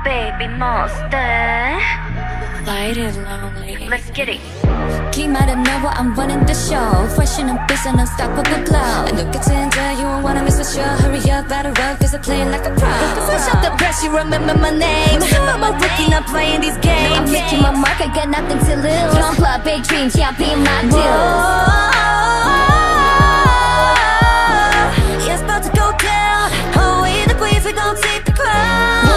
baby monster. Light it lonely. Let's get it. Keep my know I'm running the show. Fresh and ambitious, unstoppable glow. And look at Tinder, you won't wanna miss a show. Hurry up, better run, cause I'm playing like a pro. Fresh off the press, you remember my name. I'm a rookie, not playing these games. I'm making my mark, I got nothing to lose. Don't plot big dreams, yeah, be my deal. Yeah, it's about to go down. Oh, we the queens, we gon' take the crown.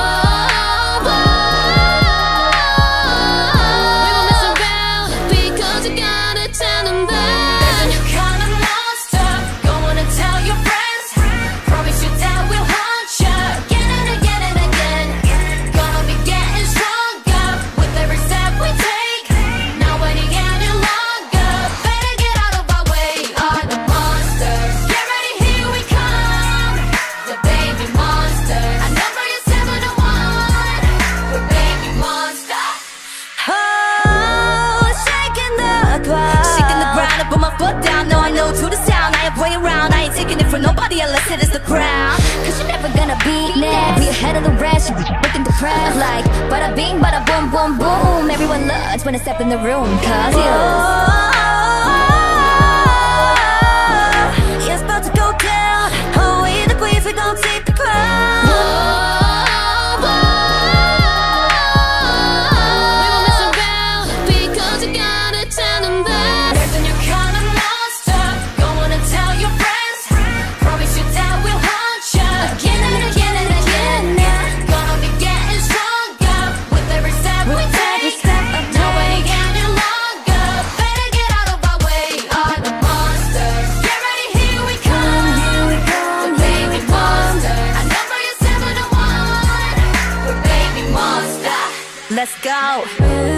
Nobody unless it is the crowd. Cause you're never gonna be next. Be ahead of the rest, you're looking depressed. Like, bada bing, bada boom, boom, boom. Everyone loves when I step in the room. Cause yeah, it's about to go down. Oh, we the queens, we gon' take the crown. We won't mess around, because you gotta tell them that There's a new kind of monster. Go on and tell your friends. again and again and again. Gonna be getting stronger with every step we take. Nobody can do longer. Better get out of our way. Are the monsters? Get ready, here we come. The baby monster. I know for your 7 to 1. We're baby monster. Let's go.